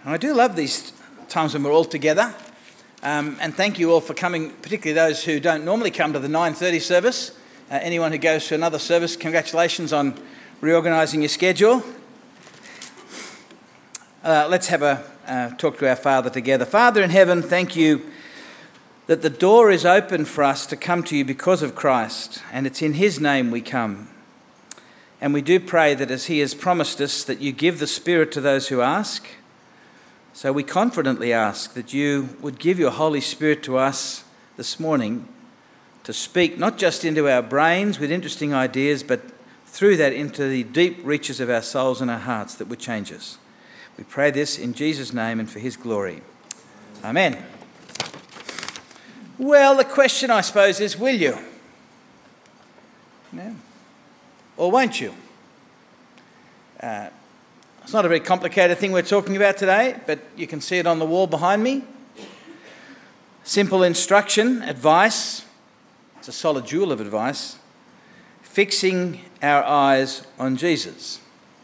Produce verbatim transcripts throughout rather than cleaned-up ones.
And I do love these times when we're all together. Um, and thank you all for coming, particularly those who don't normally come to the nine thirty service. Uh, anyone who goes to another service, congratulations on reorganising your schedule. Uh, let's have a uh, talk to our Father together. Father in heaven, thank you that the door is open for us to come to you because of Christ, and it's in his name we come. And we do pray that as he has promised us, that you give the Spirit to those who ask. So we confidently ask that you would give your Holy Spirit to us this morning to speak not just into our brains with interesting ideas, but through that into the deep reaches of our souls and our hearts that would change us. We pray this in Jesus' name and for his glory. Amen. Well, the question, I suppose, is will you? No. Or won't you? Uh, It's not a very complicated thing we're talking about today, but you can see it on the wall behind me. Simple instruction, advice. It's a solid jewel of advice. Fixing our eyes on Jesus.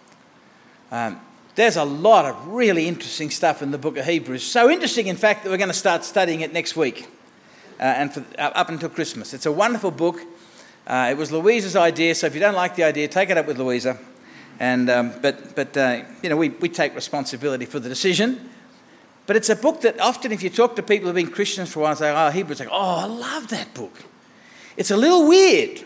Um, there's a lot of really interesting stuff in the book of Hebrews. So interesting, in fact, that we're going to start studying it next week uh, and for, uh, up until Christmas. It's a wonderful book. Uh, it was Louisa's idea, so if you don't like the idea, take it up with Louisa. And um, but but uh, you know we, we take responsibility for the decision. But it's a book that often, if you talk to people who've been Christians for a while, say, "Oh, Hebrews," like, "Oh, I love that book." It's a little weird,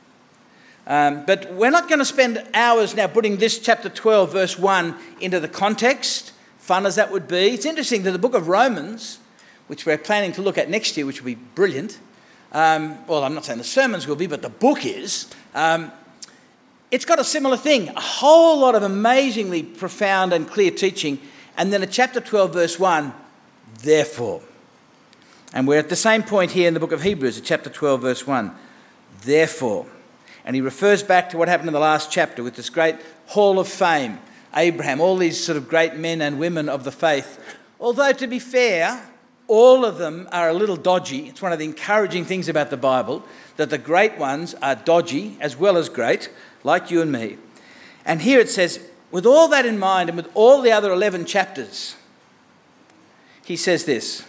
um, but we're not going to spend hours now putting this chapter twelve, verse one, into the context. Fun as that would be, it's interesting that the book of Romans, which we're planning to look at next year, which will be brilliant. Um, well, I'm not saying the sermons will be, but the book is. Um, It's got a similar thing, a whole lot of amazingly profound and clear teaching, and then a chapter twelve, verse one, therefore. And we're at the same point here in the book of Hebrews, at chapter twelve, verse one, therefore. And he refers back to what happened in the last chapter with this great hall of fame, Abraham, all these sort of great men and women of the faith. Although, to be fair, all of them are a little dodgy. It's one of the encouraging things about the Bible, that the great ones are dodgy as well as great, like you and me. And here it says, with all that in mind and with all the other eleven chapters, he says this,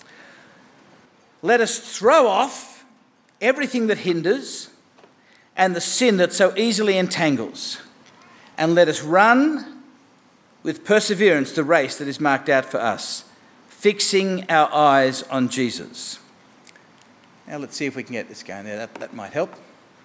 let us throw off everything that hinders and the sin that so easily entangles, and let us run with perseverance the race that is marked out for us, fixing our eyes on Jesus. Now let's see if we can get this going there. That, that might help.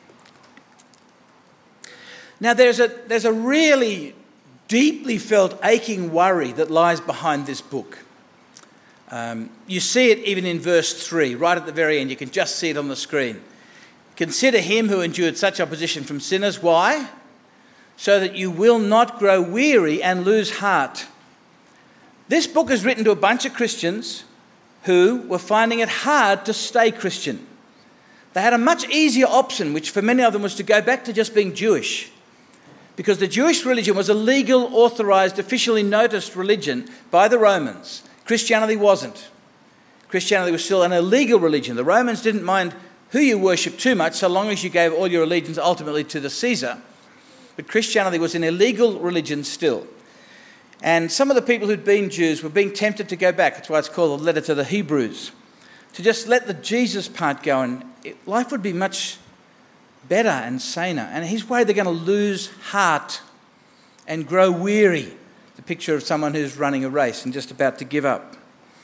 Now, there's a there's a really deeply felt aching worry that lies behind this book. Um, you see it even in verse three, right at the very end. You can just see it on the screen. Consider him who endured such opposition from sinners. Why? So that you will not grow weary and lose heart. This book is written to a bunch of Christians who were finding it hard to stay Christian. They had a much easier option, which for many of them was to go back to just being Jewish. Because the Jewish religion was a legal, authorised, officially noticed religion by the Romans. Christianity wasn't. Christianity was still an illegal religion. The Romans didn't mind who you worshipped too much, so long as you gave all your allegiance ultimately to the Caesar. But Christianity was an illegal religion still. And some of the people who'd been Jews were being tempted to go back. That's why it's called the letter to the Hebrews. To just let the Jesus part go, and it, life would be much better and saner. And he's worried they're going to lose heart and grow weary. The picture of someone who's running a race and just about to give up.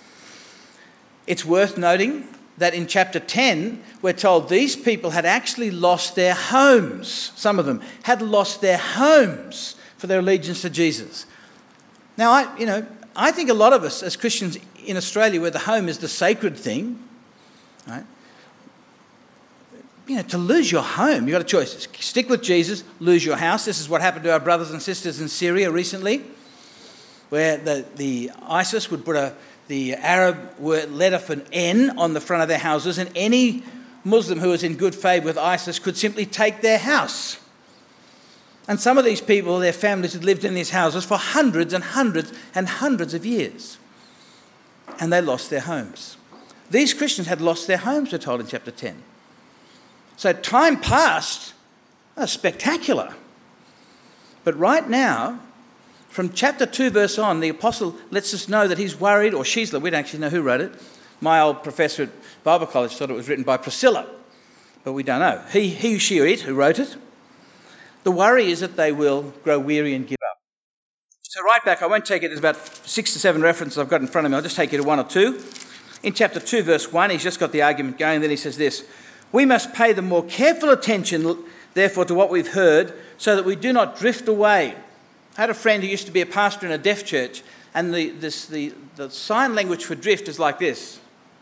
It's worth noting that in chapter ten, we're told these people had actually lost their homes. Some of them had lost their homes for their allegiance to Jesus. Now, I, you know, I think a lot of us as Christians in Australia, where the home is the sacred thing, right? You know, to lose your home, you've got a choice. Stick with Jesus, lose your house. This is what happened to our brothers and sisters in Syria recently, where the, the ISIS would put a, the Arab word letter for N on the front of their houses, and any Muslim who was in good favour with ISIS could simply take their house. And some of these people, their families, had lived in these houses for hundreds and hundreds and hundreds of years. And they lost their homes. These Christians had lost their homes, we're told in chapter ten. So time past, oh, spectacular. But right now, from chapter two verse on, the apostle lets us know that he's worried, or she's, we don't actually know who wrote it. My old professor at Bible college thought it was written by Priscilla, but we don't know. He, he, she, or it who wrote it. The worry is that they will grow weary and give up. So right back, I won't take it, there's about six to seven references I've got in front of me. I'll just take you to one or two. In chapter two, verse one, he's just got the argument going. Then he says this: we must pay the more careful attention, therefore, to what we've heard, so that we do not drift away. I had a friend who used to be a pastor in a deaf church, and the, this, the, the sign language for drift is like this.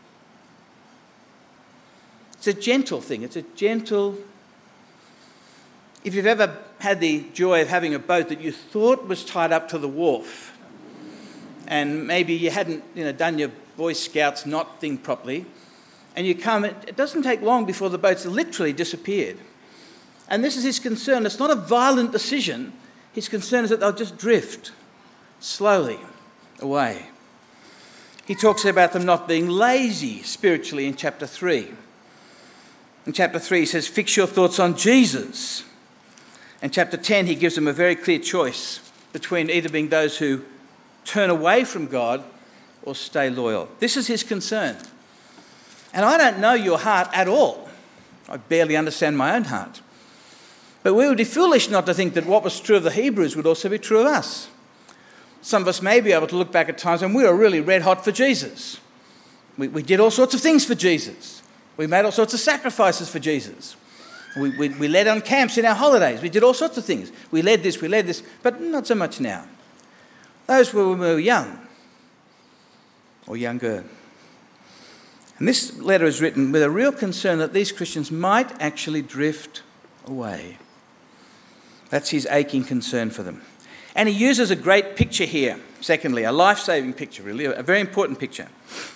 It's a gentle thing. It's a gentle... If you've ever had the joy of having a boat that you thought was tied up to the wharf, and maybe you hadn't, you know, done your Boy Scouts knot thing properly, and you come, it, it doesn't take long before the boat's literally disappeared. And this is his concern. It's not a violent decision. His concern is that they'll just drift slowly away. He talks about them not being lazy spiritually in chapter three. In chapter three, he says, fix your thoughts on Jesus. In chapter ten, he gives them a very clear choice between either being those who turn away from God or stay loyal. This is his concern. And I don't know your heart at all. I barely understand my own heart. But we would be foolish not to think that what was true of the Hebrews would also be true of us. Some of us may be able to look back at times when we were really red hot for Jesus. We, we did all sorts of things for Jesus. We made all sorts of sacrifices for Jesus. We, we, we led on camps in our holidays. We did all sorts of things. We led this, we led this, but not so much now. Those were when we were young or younger. And this letter is written with a real concern that these Christians might actually drift away. That's his aching concern for them. And he uses a great picture here, secondly, a life-saving picture, really, a very important picture,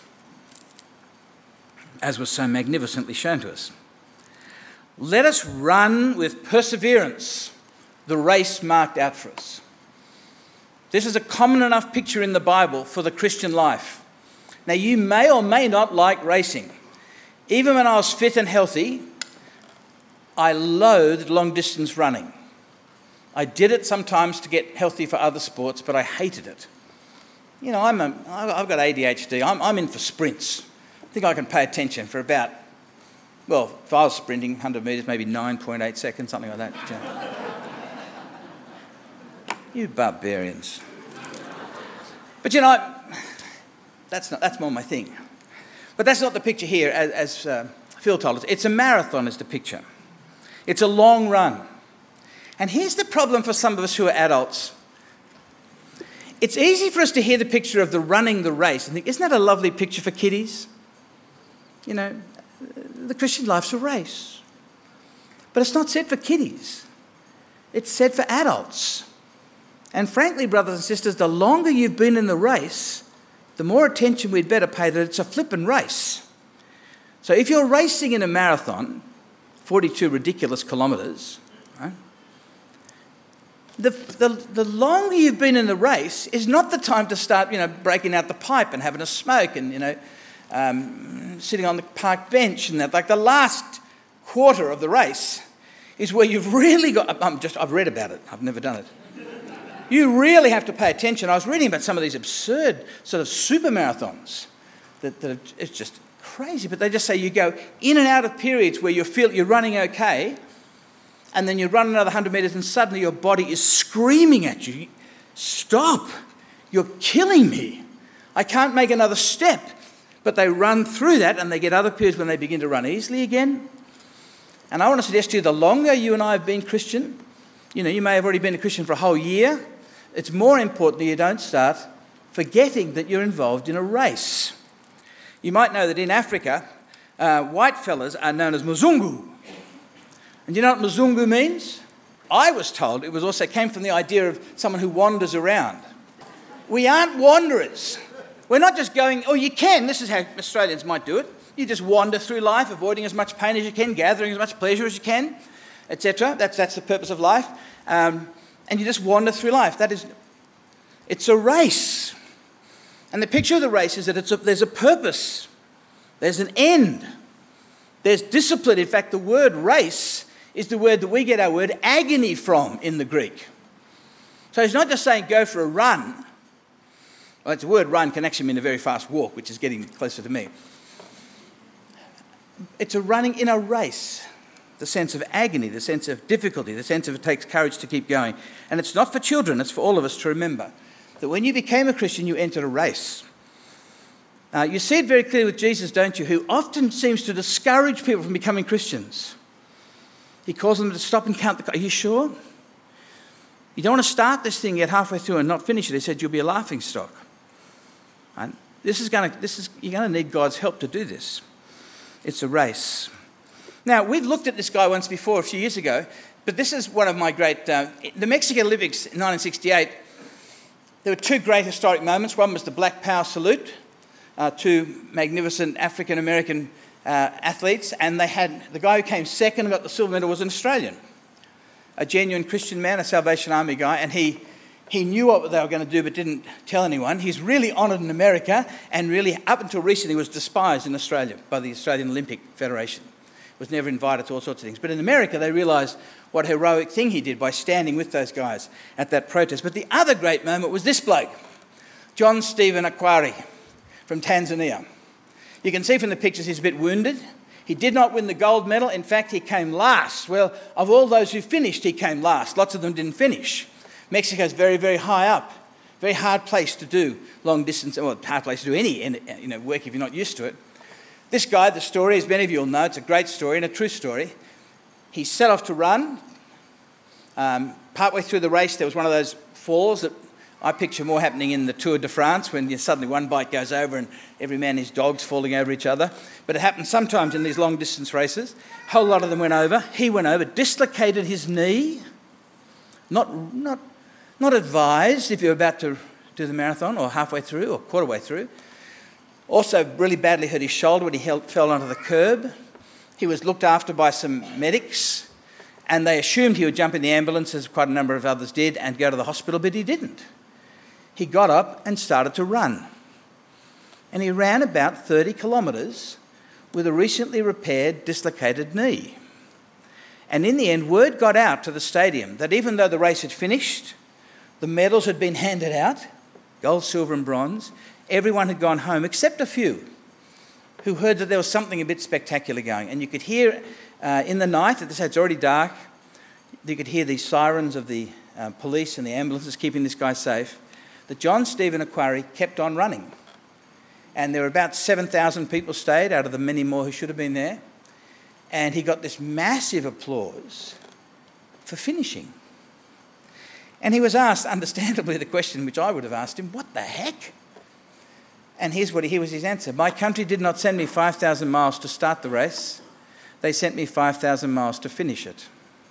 as was so magnificently shown to us. Let us run with perseverance the race marked out for us. This is a common enough picture in the Bible for the Christian life. Now, you may or may not like racing. Even when I was fit and healthy, I loathed long-distance running. I did it sometimes to get healthy for other sports, but I hated it. You know, I'm a, I've got A D H D. I'm, I'm in for sprints. I think I can pay attention for about, well, if I was sprinting one hundred metres, maybe nine point eight seconds, something like that. You barbarians. But you know, that's not, that's more my thing. But that's not the picture here, as, as uh, Phil told us. It's a marathon is the picture. It's a long run. And here's the problem for some of us who are adults. It's easy for us to hear the picture of the running the race and think, isn't that a lovely picture for kiddies? You know, the Christian life's a race. But it's not said for kiddies. It's said for adults. And frankly, brothers and sisters, the longer you've been in the race, the more attention we'd better pay that it's a flippin' race. So if you're racing in a marathon, forty-two ridiculous kilometres, right? The, the, the longer you've been in the race is not the time to start, you know, breaking out the pipe and having a smoke and, you know, um, sitting on the park bench and that. Like the last quarter of the race is where you've really got, I'm just, I've read about it, I've never done it. You really have to pay attention. I was reading about some of these absurd sort of super marathons that, that are, it's just crazy, but they just say you go in and out of periods where you feel you're running okay, and then you run another one hundred metres and suddenly your body is screaming at you, stop, you're killing me. I can't make another step. But they run through that and they get other periods when they begin to run easily again. And I want to suggest to you, the longer you and I have been Christian, you know, you may have already been a Christian for a whole year, it's more important that you don't start forgetting that you're involved in a race. You might know that in Africa, uh, white fellas are known as Mzungu. And you know what Mzungu means? I was told it was also came from the idea of someone who wanders around. We aren't wanderers. We're not just going, oh, you can. This is how Australians might do it. You just wander through life, avoiding as much pain as you can, gathering as much pleasure as you can, et cetera. That's, that's the purpose of life. Um, and you just wander through life. That is, it's a race. And the picture of the race is that it's a, there's a purpose. There's an end. There's discipline. In fact, the word race is the word that we get our word agony from in the Greek. So he's not just saying go for a run. Well, the word run can actually mean a very fast walk, which is getting closer to me. It's a running in a race. The sense of agony, the sense of difficulty, the sense of it takes courage to keep going. And it's not for children, it's for all of us to remember that when you became a Christian, you entered a race. Uh, you see it very clearly with Jesus, don't you, who often seems to discourage people from becoming Christians. He calls them to stop and count the cost. Are you sure? You don't want to start this thing, get halfway through and not finish it. He said, you'll be a laughing stock. And this is going to, this is, you're going to need God's help to do this. It's a race. Now, we've looked at this guy once before, a few years ago, but this is one of my great... Uh, the Mexican Olympics in nineteen sixty-eight, there were two great historic moments. One was the Black Power salute, uh, two magnificent African-American uh, athletes, and they had... The guy who came second and got the silver medal was an Australian, a genuine Christian man, a Salvation Army guy, and he, he knew what they were going to do but didn't tell anyone. He's really honoured in America and really, up until recently, was despised in Australia by the Australian Olympic Federation. Was never invited to all sorts of things. But in America, they realised what a heroic thing he did by standing with those guys at that protest. But the other great moment was this bloke, John Stephen Akhwari from Tanzania. You can see from the pictures he's a bit wounded. He did not win the gold medal. In fact, he came last. Well, of all those who finished, he came last. Lots of them didn't finish. Mexico's very, very high up. Very hard place to do long distance, well, hard place to do any you know, work if you're not used to it. This guy, the story, as many of you will know, it's a great story and a true story. He set off to run. Um, partway through the race, there was one of those falls that I picture more happening in the Tour de France when you, suddenly one bike goes over and every man and his dog's falling over each other. But it happens sometimes in these long-distance races. A whole lot of them went over. He went over, dislocated his knee. Not, not, not advised if you're about to do the marathon or halfway through or quarter way through. Also really badly hurt his shoulder when he held, fell onto the curb. He was looked after by some medics and they assumed he would jump in the ambulance, as quite a number of others did, and go to the hospital, but he didn't. He got up and started to run. And he ran about thirty kilometres with a recently repaired, dislocated knee. And in the end, word got out to the stadium that even though the race had finished, the medals had been handed out, gold, silver and bronze, everyone had gone home except a few who heard that there was something a bit spectacular going. And you could hear uh, in the night, it's already dark, you could hear the sirens of the uh, police and the ambulances keeping this guy safe, that John Stephen Akhwari kept on running. And there were about seven thousand people stayed out of the many more who should have been there. And he got this massive applause for finishing. And he was asked, understandably, the question which I would have asked him, what the heck? And here's what he, here was his answer. My country did not send me five thousand miles to start the race. They sent me five thousand miles to finish it.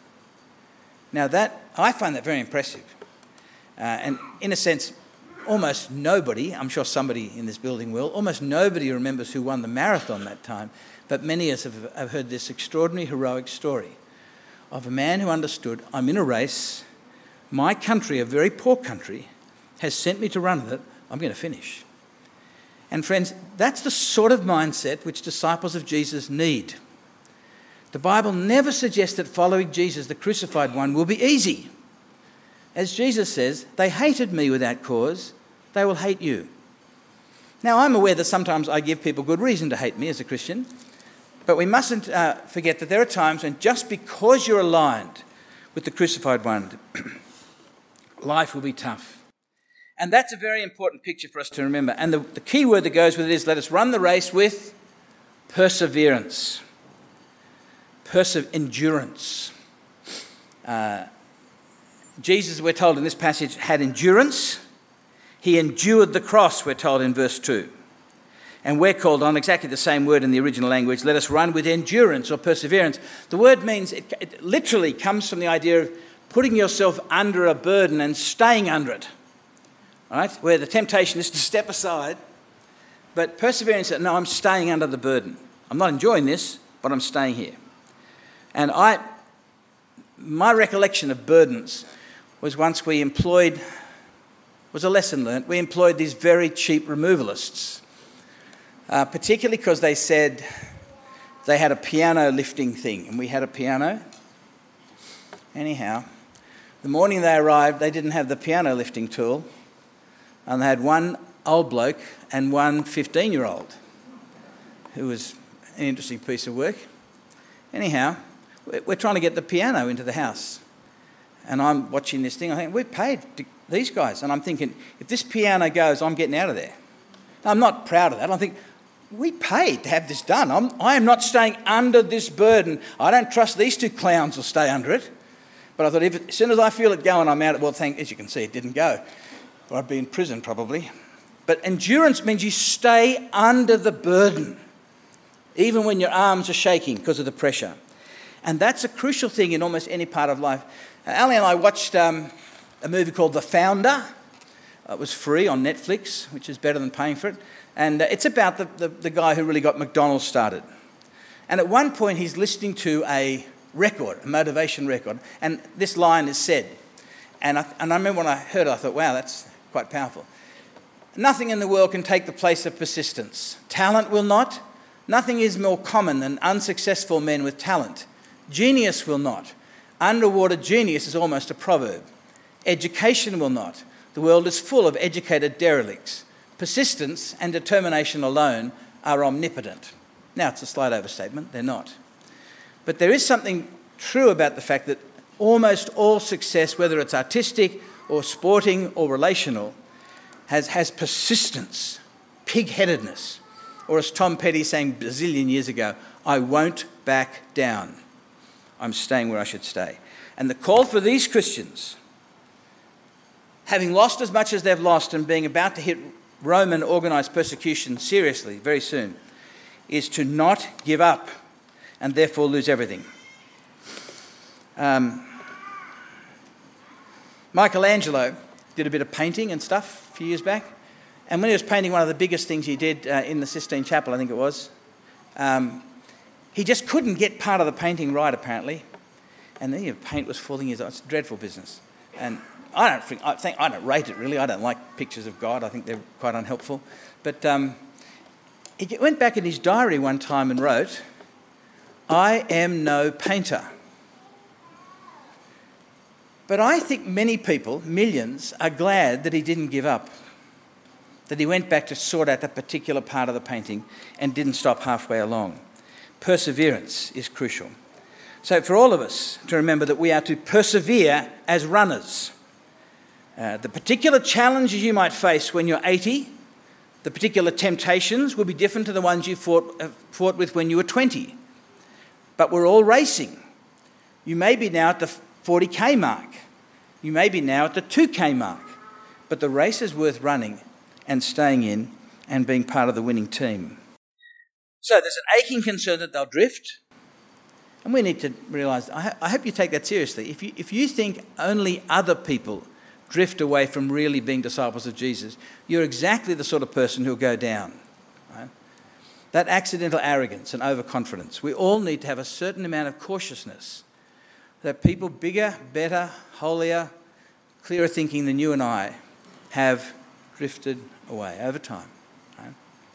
Now that, I find that very impressive. Uh, and in a sense, almost nobody, I'm sure somebody in this building will, almost nobody remembers who won the marathon that time, but many of us have, have heard this extraordinary, heroic story of a man who understood, I'm in a race, my country, a very poor country, has sent me to run with it, I'm going to finish. And friends, that's the sort of mindset which disciples of Jesus need. The Bible never suggests that following Jesus, the crucified one, will be easy. As Jesus says, they hated me without cause, they will hate you. Now, I'm aware that sometimes I give people good reason to hate me as a Christian, but we mustn't uh, forget that there are times when just because you're aligned with the crucified one, life will be tough. And that's a very important picture for us to remember. And the, the key word that goes with it is, let us run the race with perseverance. Perse- endurance. Uh, Jesus, we're told in this passage, had endurance. He endured the cross, we're told in verse two. And we're called on exactly the same word in the original language. Let us run with endurance or perseverance. The word means, it, it literally comes from the idea of putting yourself under a burden and staying under it. All right? Where the temptation is to step aside. But perseverance, no, I'm staying under the burden. I'm not enjoying this, but I'm staying here. And I, my recollection of burdens was once we employed, was a lesson learnt, we employed these very cheap removalists, uh, particularly because they said they had a piano lifting thing, and we had a piano. Anyhow, The morning they arrived, they didn't have the piano lifting tool, and they had one old bloke and one fifteen-year-old, who was an interesting piece of work. Anyhow, we're trying to get the piano into the house. And I'm watching this thing, I think, we've paid these guys. And I'm thinking, if this piano goes, I'm getting out of there. Now, I'm not proud of that. I think, we paid to have this done. I'm, I am not staying under this burden. I don't trust these two clowns will stay under it. But I thought, if it, as soon as I feel it going, I'm out. Well, thank, as you can see, it didn't go. Or I'd be in prison probably. But endurance means you stay under the burden, even when your arms are shaking because of the pressure. And that's a crucial thing in almost any part of life. Uh, Ali and I watched um, a movie called The Founder. Uh, it was free on Netflix, which is better than paying for it. And uh, it's about the, the, the guy who really got McDonald's started. And at one point, he's listening to a record, a motivation record, and this line is said. And I, and I remember when I heard it, I thought, wow, that's quite powerful. Nothing in the world can take the place of persistence. Talent will not. Nothing is more common than unsuccessful men with talent. Genius will not. Underwater genius is almost a proverb. Education will not. The world is full of educated derelicts. Persistence and determination alone are omnipotent. Now, it's a slight overstatement. They're not. But there is something true about the fact that almost all success, whether it's artistic or sporting or relational, has, has persistence, pig-headedness. Or as Tom Petty sang a bazillion years ago, I won't back down. I'm staying where I should stay. And the call for these Christians, having lost as much as they've lost and being about to hit Roman organised persecution seriously very soon, is to not give up and therefore lose everything. Um, Michelangelo did a bit of painting and stuff a few years back. And when he was painting one of the biggest things he did uh, in the Sistine Chapel, I think it was, um, he just couldn't get part of the painting right, apparently. And the paint was falling his eyes. It's dreadful business. And I don't think, I think, I don't rate it, really. I don't like pictures of God. I think they're quite unhelpful. But um, he went back in his diary one time and wrote, I am no painter. But I think many people, millions, are glad that he didn't give up, that he went back to sort out that particular part of the painting and didn't stop halfway along. Perseverance is crucial. So for all of us to remember that we are to persevere as runners. Uh, the particular challenges you might face when you're eighty, the particular temptations will be different to the ones you fought, uh, fought with when you were twenty. But we're all racing. You may be now at the forty k mark. You may be now at the two k mark. But the race is worth running and staying in and being part of the winning team. So there's an aching concern that they'll drift. And we need to realise, I, I hope you take that seriously. If you, if you think only other people drift away from really being disciples of Jesus, you're exactly the sort of person who'll go down. Right? That accidental arrogance and overconfidence. We all need to have a certain amount of cautiousness that people bigger, better, holier, clearer thinking than you and I have drifted away over time. Right?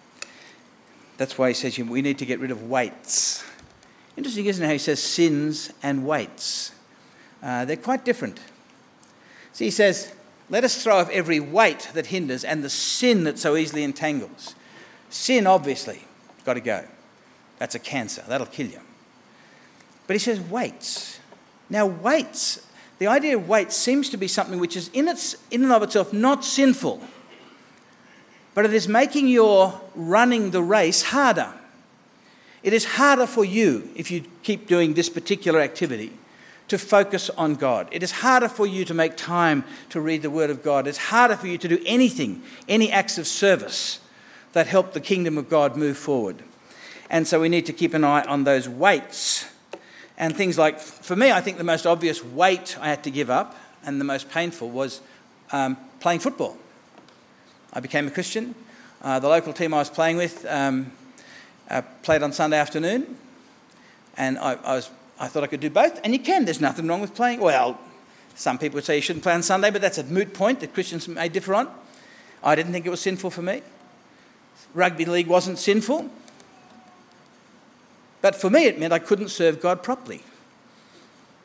That's why he says we need to get rid of weights. Interesting, isn't it, how he says sins and weights? Uh, they're quite different. See, he says, let us throw off every weight that hinders and the sin that so easily entangles. Sin, obviously, got to go. That's a cancer. That'll kill you. But he says weights. Now, weights, the idea of weights seems to be something which is in, its, in and of itself not sinful, but it is making your running the race harder. It is harder for you, if you keep doing this particular activity, to focus on God. It is harder for you to make time to read the Word of God. It's harder for you to do anything, any acts of service that help the kingdom of God move forward. And so we need to keep an eye on those weights. And things like, for me, I think the most obvious weight I had to give up and the most painful was um, playing football. I became a Christian. Uh, the local team I was playing with um, uh, played on Sunday afternoon, and I, I was I thought I could do both, and you can. There's nothing wrong with playing. Well, some people would say you shouldn't play on Sunday, but that's a moot point that Christians may differ on. I didn't think it was sinful for me. Rugby league wasn't sinful. But for me, it meant I couldn't serve God properly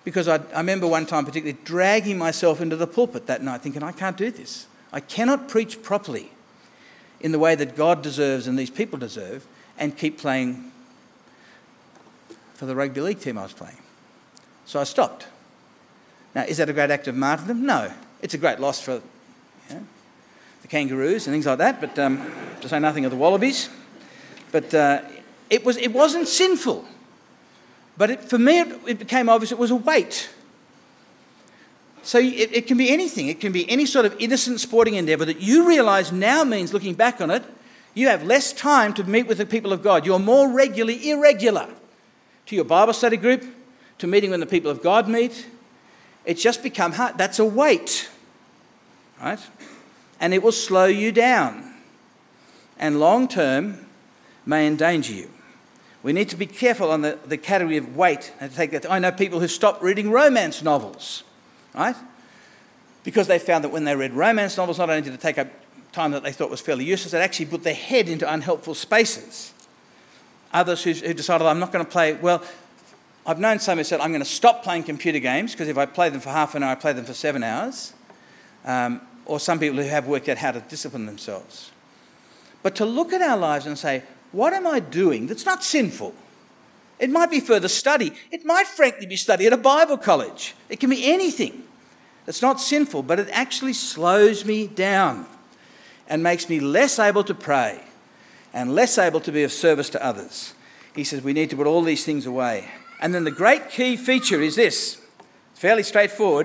because I, I remember one time particularly dragging myself into the pulpit that night thinking, I can't do this. I cannot preach properly in the way that God deserves and these people deserve and keep playing for the rugby league team I was playing. So I stopped. Now, is that a great act of martyrdom? No. It's a great loss for, you know, the Kangaroos and things like that, but um, to say nothing of the Wallabies. But uh, it, was, it wasn't sinful. But it, for me, it, it became obvious it was a weight. So it, it can be anything. It can be any sort of innocent sporting endeavour that you realise now means, looking back on it, you have less time to meet with the people of God. You're more regularly irregular to your Bible study group, to meeting when the people of God meet. It's just become hard. That's a weight, right? And it will slow you down and long term may endanger you. We need to be careful on the, the category of weight and take that. I know people who stopped reading romance novels, right? Because they found that when they read romance novels, not only did it take up time that they thought was fairly useless, it actually put their head into unhelpful spaces. Others who, who decided, I'm not going to play, well, I've known some who said, I'm going to stop playing computer games because if I play them for half an hour, I play them for seven hours. Um, or some people who have worked out how to discipline themselves. But to look at our lives and say, what am I doing that's not sinful? It might be further study. It might frankly be study at a Bible college. It can be anything that's not sinful, but it actually slows me down and makes me less able to pray and less able to be of service to others. He says we need to put all these things away. And then the great key feature is this, fairly straightforward,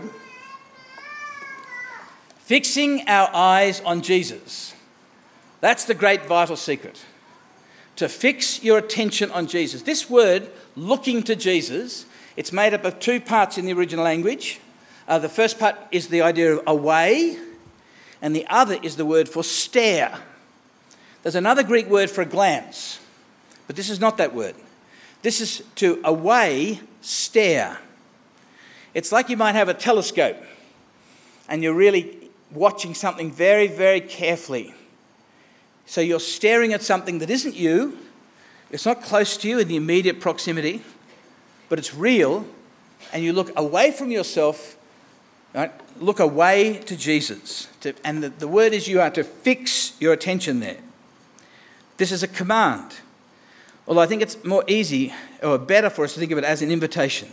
fixing our eyes on Jesus. That's the great vital secret. To fix your attention on Jesus. This word, looking to Jesus, it's made up of two parts in the original language. Uh, the first part is the idea of away, and the other is the word for stare. There's another Greek word for a glance, but this is not that word. This is to away, stare. It's like you might have a telescope, and you're really watching something very, very carefully. So you're staring at something that isn't you. It's not close to you in the immediate proximity, but it's real. And you look away from yourself, right? Look away to Jesus. To, and the, the word is you are to fix your attention there. This is a command. Although I think it's more easy or better for us to think of it as an invitation.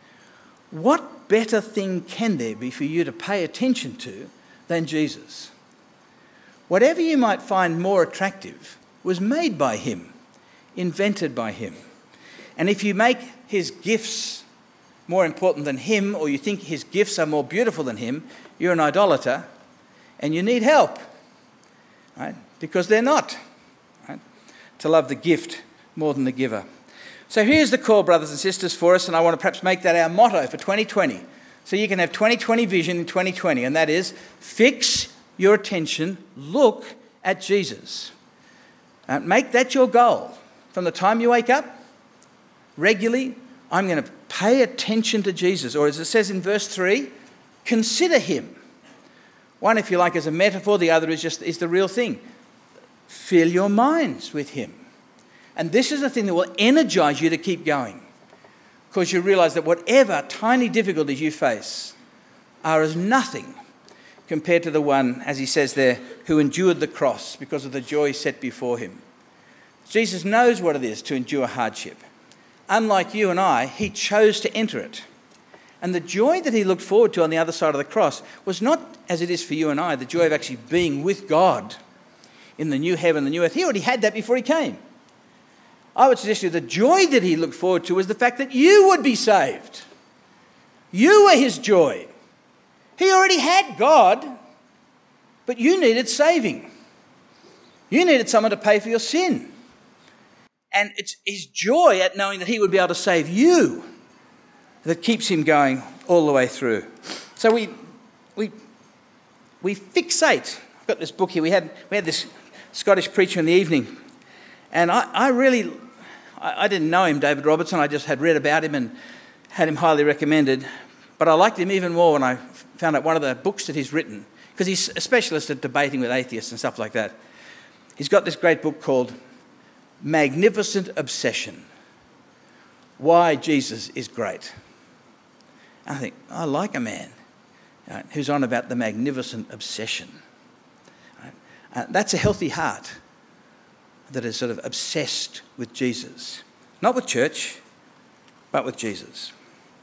What better thing can there be for you to pay attention to than Jesus? Whatever you might find more attractive was made by him, invented by him. And if you make his gifts more important than him, or you think his gifts are more beautiful than him, you're an idolater and you need help, right? Because they're not, right? To love the gift more than the giver. So here's the call, brothers and sisters, for us, and I want to perhaps make that our motto for twenty twenty. So you can have twenty twenty vision in twenty twenty, and that is fix your attention, look at Jesus. Uh, make that your goal. From the time you wake up, regularly, I'm going to pay attention to Jesus. Or as it says in verse three, consider him. One, if you like, as a metaphor, the other is just is the real thing. Fill your minds with him. And this is the thing that will energize you to keep going. Because you realise that whatever tiny difficulties you face are as nothing compared to the one, as he says there, who endured the cross because of the joy set before him. Jesus knows what it is to endure hardship. Unlike you and I, he chose to enter it. And the joy that he looked forward to on the other side of the cross was not, as it is for you and I, the joy of actually being with God in the new heaven, the new earth. He already had that before he came. I would suggest to you the joy that he looked forward to was the fact that you would be saved. You were his joy. He already had God, but you needed saving. You needed someone to pay for your sin. And it's his joy at knowing that he would be able to save you that keeps him going all the way through. So we we we fixate. I've got this book here. We had we had this Scottish preacher in the evening, and I, I really I, I didn't know him, David Robertson. I just had read about him and had him highly recommended. But I liked him even more when I found out one of the books that he's written, because he's a specialist at debating with atheists and stuff like that. He's got this great book called Magnificent Obsession: Why Jesus is Great. I think, I like a man right, who's on about the magnificent obsession. Right? Uh, that's a healthy heart that is sort of obsessed with Jesus. Not with church, but with Jesus.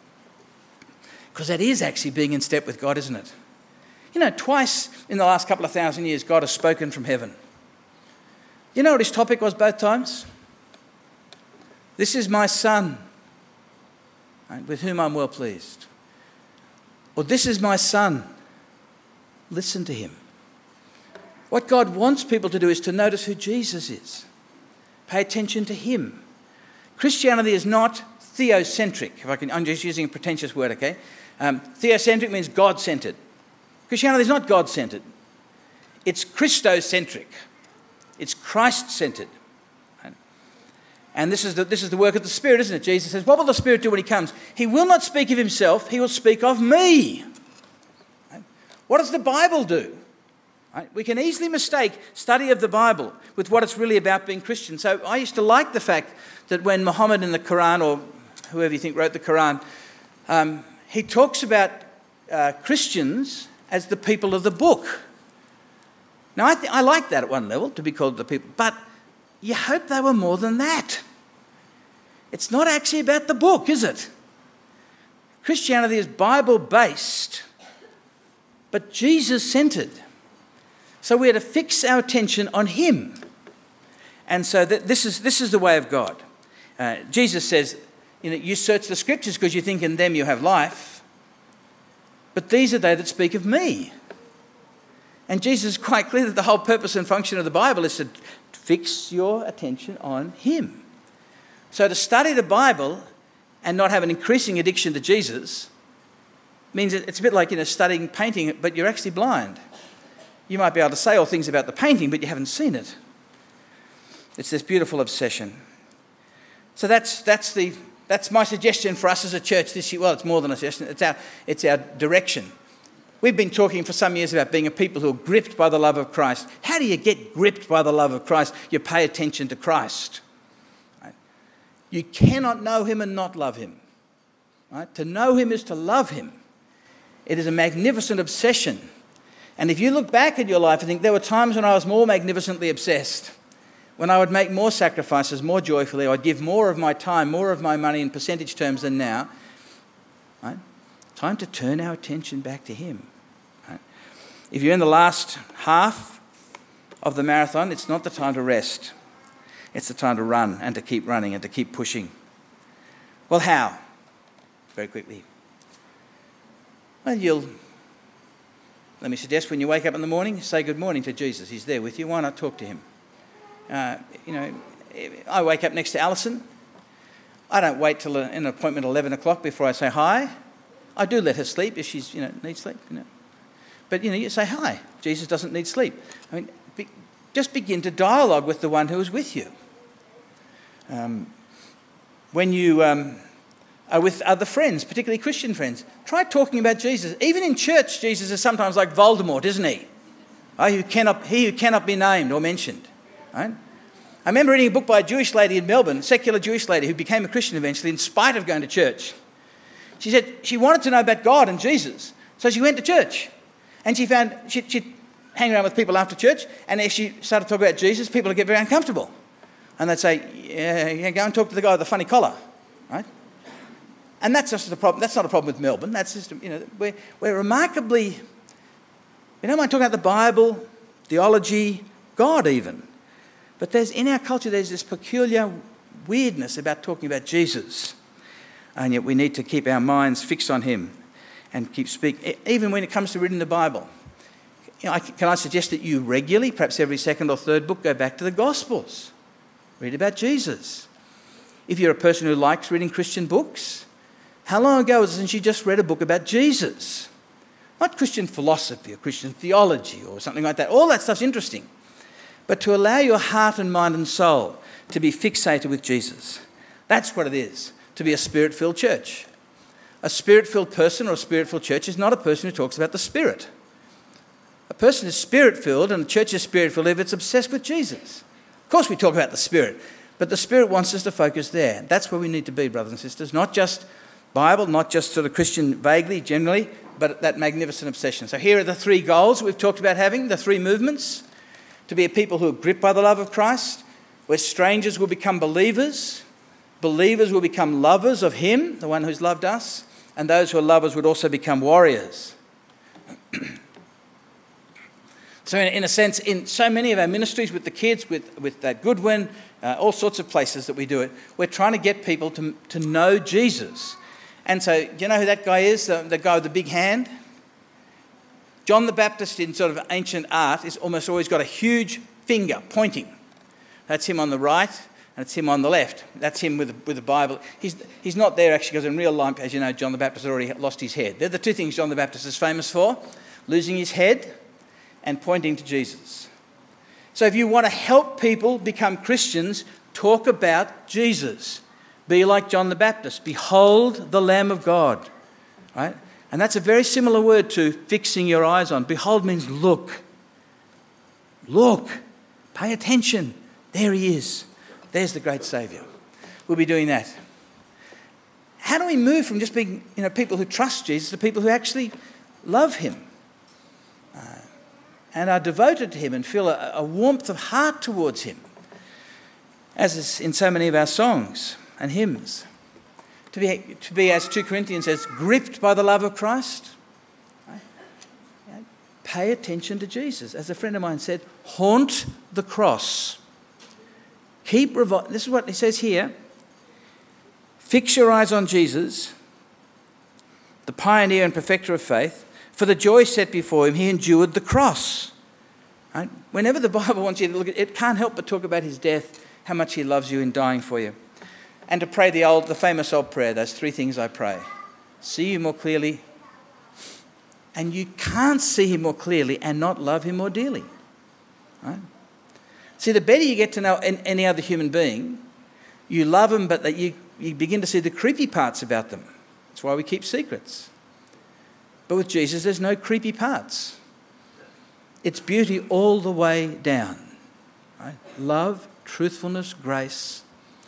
Because that is actually being in step with God, isn't it? You know, twice in the last couple of thousand years, God has spoken from heaven. You know what his topic was both times? This is my son, right, with whom I'm well pleased. Or this is my son, listen to him. What God wants people to do is to notice who Jesus is. Pay attention to him. Christianity is not theocentric. If I can, I'm just using a pretentious word, okay? Um, theocentric means God-centered. Christianity is not God-centered. It's Christocentric. It's Christ-centered. And this is, the, this is the work of the Spirit, isn't it? Jesus says, what will the Spirit do when he comes? He will not speak of himself, he will speak of me. What does the Bible do? We can easily mistake study of the Bible with what it's really about being Christian. So I used to like the fact that when Muhammad in the Quran, or whoever you think wrote the Quran, um, he talks about uh, Christians as the people of the book. Now, I, th- I like that at one level, to be called the people, but you hope they were more than that. It's not actually about the book, is it? Christianity is Bible-based, but Jesus-centered. So we are to fix our attention on him. And so that this is this is the way of God. Uh, Jesus says, you know, you search the scriptures because you think in them you have life, but these are they that speak of me. And Jesus is quite clear that the whole purpose and function of the Bible is to fix your attention on him. So to study the Bible and not have an increasing addiction to Jesus means it's a bit like, you know, studying painting, but you're actually blind. You might be able to say all things about the painting, but you haven't seen it. It's this beautiful obsession. So that's that's the that's my suggestion for us as a church this year. Well, it's more than a suggestion. It's our it's our direction. We've been talking for some years about being a people who are gripped by the love of Christ. How do you get gripped by the love of Christ? You pay attention to Christ. Right? You cannot know him and not love him. Right? To know him is to love him. It is a magnificent obsession. And if you look back at your life and think there were times when I was more magnificently obsessed, when I would make more sacrifices, more joyfully, I'd give more of my time, more of my money in percentage terms than now, right? Time to turn our attention back to him. Right? If you're in the last half of the marathon, it's not the time to rest. It's the time to run and to keep running and to keep pushing. Well, how? Very quickly. Well, you'll... Let me suggest when you wake up in the morning, say good morning to Jesus. He's there with you. Why not talk to him? Uh, you know, I wake up next to Alison. I don't wait till an appointment at eleven o'clock before I say hi. I do let her sleep if she's, you know, needs sleep. You know, but you know, you say hi. Jesus doesn't need sleep. I mean, be, just begin to dialogue with the one who is with you. Um, when you um, are with other friends, particularly Christian friends, try talking about Jesus. Even in church, Jesus is sometimes like Voldemort, isn't he? Oh, who cannot, he who cannot be named or mentioned. Right? I remember reading a book by a Jewish lady in Melbourne, a secular Jewish lady who became a Christian eventually in spite of going to church. She said she wanted to know about God and Jesus, so she went to church. And she found she'd, she'd hang around with people after church, and if she started talking about Jesus, people would get very uncomfortable. And they'd say, yeah, yeah, go and talk to the guy with the funny collar. Right? And that's just the problem. That's not a problem with Melbourne. That's just, you know, we're, we're remarkably, we don't mind talking about the Bible, theology, God even. But there's in our culture, there's this peculiar weirdness about talking about Jesus. And yet we need to keep our minds fixed on him and keep speaking, even when it comes to reading the Bible. You know, I, can I suggest that you regularly, perhaps every second or third book, go back to the Gospels. Read about Jesus. If you're a person who likes reading Christian books, how long ago was it since you just read a book about Jesus? Not Christian philosophy or Christian theology or something like that. All that stuff's interesting. But to allow your heart and mind and soul to be fixated with Jesus. That's what it is, to be a Spirit-filled church. A Spirit-filled person or a Spirit-filled church is not a person who talks about the Spirit. A person is Spirit-filled and the church is Spirit-filled if it's obsessed with Jesus. Of course we talk about the Spirit, but the Spirit wants us to focus there. That's where we need to be, brothers and sisters, not just Bible, not just sort of Christian vaguely, generally, but that magnificent obsession. So here are the three goals we've talked about having, the three movements. To be a people who are gripped by the love of Christ, where strangers will become believers, believers will become lovers of him, the one who's loved us, and those who are lovers would also become warriors. So in, in a sense, in so many of our ministries with the kids, with, with uh, Goodwin, uh, all sorts of places that we do it, we're trying to get people to, to know Jesus. And so, do you know who that guy is, the, the guy with the big hand? John the Baptist in sort of ancient art is almost always got a huge finger pointing. That's him on the right, and it's him on the left. That's him with the, with the Bible. He's, he's not there actually because in real life, as you know, John the Baptist has already lost his head. They're the two things John the Baptist is famous for, losing his head and pointing to Jesus. So if you want to help people become Christians, talk about Jesus. Be like John the Baptist. Behold the Lamb of God. Right? And that's a very similar word to fixing your eyes on. Behold means look. Look. Pay attention. There he is. There's the great Saviour. We'll be doing that. How do we move from just being, you know, people who trust Jesus to people who actually love him uh, and are devoted to him and feel a, a warmth of heart towards him, as is in so many of our songs and hymns? To be, to be, as two Corinthians says, gripped by the love of Christ. Right? Yeah. Pay attention to Jesus. As a friend of mine said, haunt the cross. Keep revi- This is what he says here. Fix your eyes on Jesus, the pioneer and perfecter of faith. For the joy set before him, he endured the cross. Right? Whenever the Bible wants you to look at it, it can't help but talk about his death, how much he loves you in dying for you. And to pray the old, the famous old prayer, those three things I pray. See you more clearly. And you can't see him more clearly and not love him more dearly. Right? See, the better you get to know any other human being, you love them, but that you, you begin to see the creepy parts about them. That's why we keep secrets. But with Jesus, there's no creepy parts. It's beauty all the way down. Right? Love, truthfulness, grace.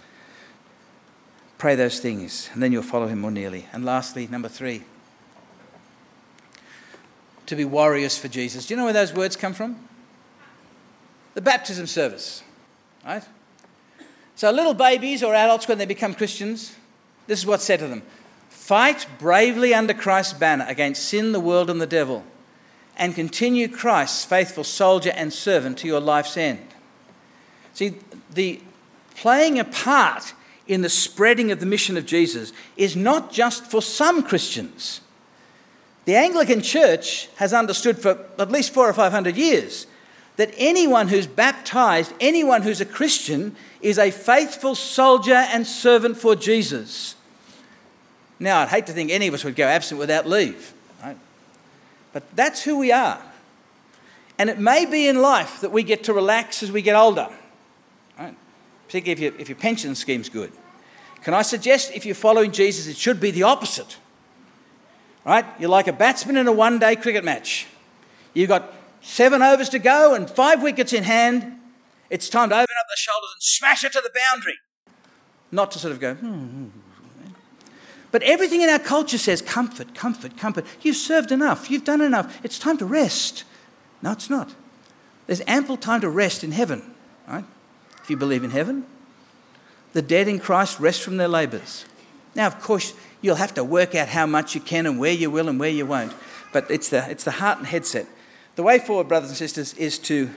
Pray those things, and then you'll follow him more nearly. And lastly, number three, to be warriors for Jesus. Do you know where those words come from? The baptism service, right? So little babies or adults, when they become Christians, this is what's said to them. Fight bravely under Christ's banner against sin, the world, and the devil, and continue Christ's faithful soldier and servant to your life's end. See, the playing a part in the spreading of the mission of Jesus is not just for some Christians. The Anglican Church has understood for at least four or five hundred years that anyone who's baptized, anyone who's a Christian, is a faithful soldier and servant for Jesus. Now, I'd hate to think any of us would go absent without leave, right? But that's who we are. And it may be in life that we get to relax as we get older, right? Particularly if, you, if your pension scheme's good. Can I suggest if you're following Jesus, it should be the opposite, right? You're like a batsman in a one-day cricket match. You've got seven overs to go and five wickets in hand. It's time to open up the shoulders and smash it to the boundary. Not to sort of go, hmm, hmm. But everything in our culture says comfort, comfort, comfort. You've served enough. You've done enough. It's time to rest. No, it's not. There's ample time to rest in heaven, right? If you believe in heaven. The dead in Christ rest from their labours. Now, of course, you'll have to work out how much you can and where you will and where you won't. But it's the, it's the heart and head set. The way forward, brothers and sisters, is to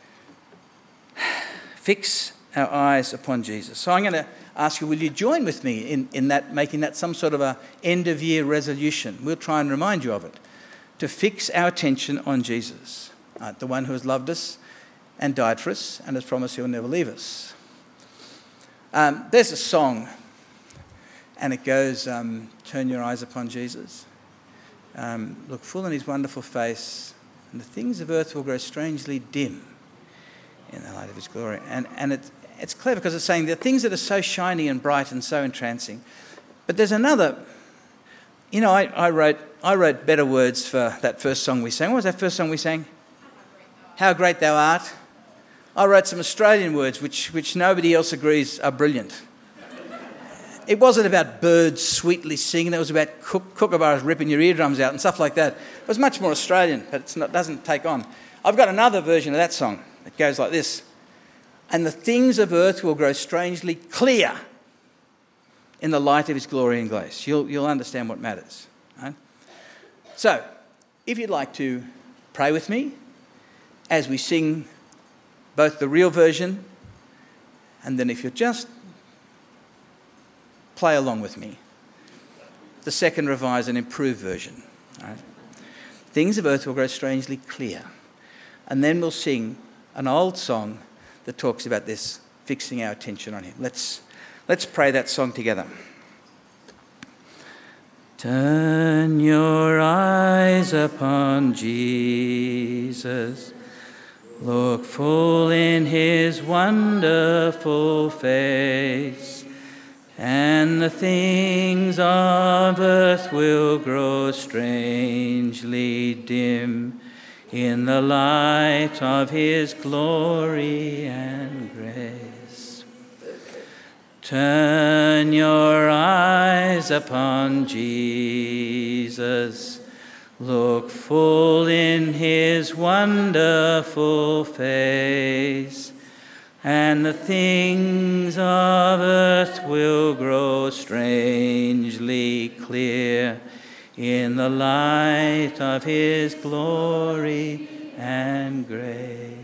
fix our eyes upon Jesus. So I'm going to ask you, will you join with me in, in that, making that some sort of a end-of-year resolution? We'll try and remind you of it. To fix our attention on Jesus, uh, the one who has loved us and died for us and has promised he will never leave us. Um, there's a song, and it goes, um, turn your eyes upon Jesus. Um, look full in his wonderful face, and the things of earth will grow strangely dim in the light of his glory. And, and it, it's clever because it's saying there are things that are so shiny and bright and so entrancing. But there's another, you know, I, I wrote I wrote better words for that first song we sang. What was that first song we sang? How Great Thou Art. I wrote some Australian words which, which nobody else agrees are brilliant. it wasn't about birds sweetly singing. It was about cook- kookaburras ripping your eardrums out and stuff like that. It was much more Australian, but it's not, doesn't take on. I've got another version of that song. It goes like this. And the things of earth will grow strangely clear in the light of his glory and grace. You'll, you'll understand what matters. Right? So, if you'd like to pray with me as we sing both the real version and then if you'll just play along with me, the second revised and improved version. Right? Things of earth will grow strangely clear. And then we'll sing an old song that talks about this, fixing our attention on him. Let's, let's pray that song together. Turn your eyes upon Jesus. Look full in his wonderful face, and the things of earth will grow strangely dim in the light of his glory and grace. Turn your eyes upon Jesus. Look full in his wonderful face, and the things of earth will grow strangely clear in the light of his glory and grace.